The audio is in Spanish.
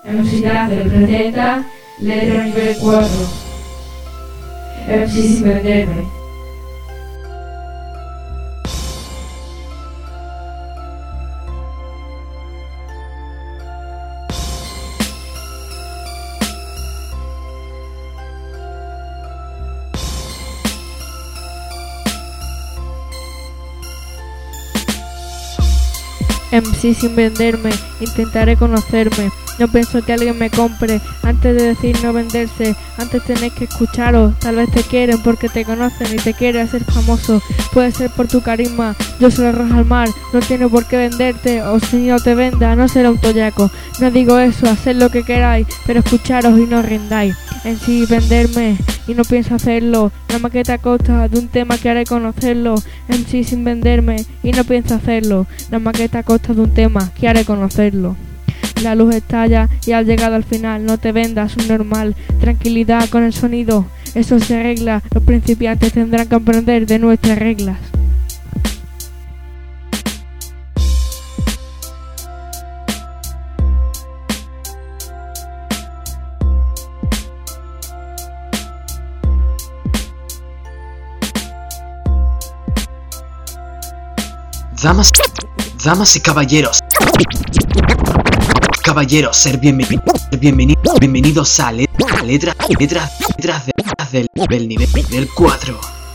MC Dazzle presenta letra nivel 4. MC sin venderme. MC sin venderme, intentaré conocerme. No pienso que alguien me compre, antes de decir no venderse, antes tenéis que escucharos. Tal vez te quieren porque te conocen y te quieren hacer famoso. Puede ser por tu carisma, yo soy el arroz al mar. No tiene por qué venderte, o si no te venda, no será un toyaco. No digo eso, haced lo que queráis, pero escucharos y no os rindáis. En sí venderme, y no pienso hacerlo. La maqueta consta de un tema que haré conocerlo. En sí sin venderme, y no pienso hacerlo. La maqueta consta de un tema que haré conocerlo. La luz estalla y al llegar al final no te vendas un normal. Tranquilidad con el sonido, eso se arregla. Los principiantes tendrán que aprender de nuestras reglas. Damas y caballeros, ser bienvenidos a letras del nivel 4.